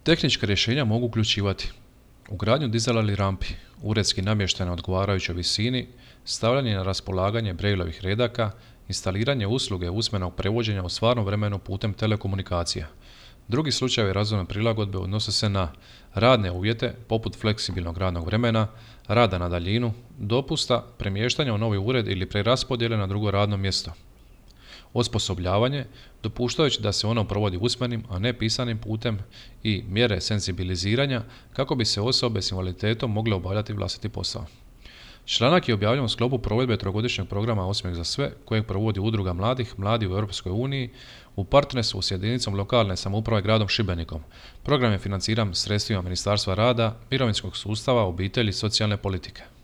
Tehnička rješenja mogu uključivati ugradnju dizala ili rampi, uredski namještene na odgovarajućoj visini, stavljanje na raspolaganje brejlovih redaka, instaliranje usluge usmenog prevođenja u stvarnom vremenu putem telekomunikacija. Drugi slučajevi razvojne prilagodbe odnose se na radne uvjete, poput fleksibilnog radnog vremena, rada na daljinu, dopusta, premještanja u novi ured ili preraspodjele na drugo radno mjesto. Osposobljavanje, dopuštajući da se ono provodi usmenim, a ne pisanim putem, i mjere senzibiliziranja kako bi se osobe s invaliditetom mogle obavljati vlastiti posao. Članak je objavljen u sklopu provedbe trogodišnjeg programa Osmijeh za sve, kojeg provodi Udruga mladih, Mladi u Europskoj uniji, u partnerstvu s jedinicom lokalne samouprave gradom Šibenikom. Program je financiran sredstvima Ministarstva rada, mirovinskog sustava, obitelji i socijalne politike.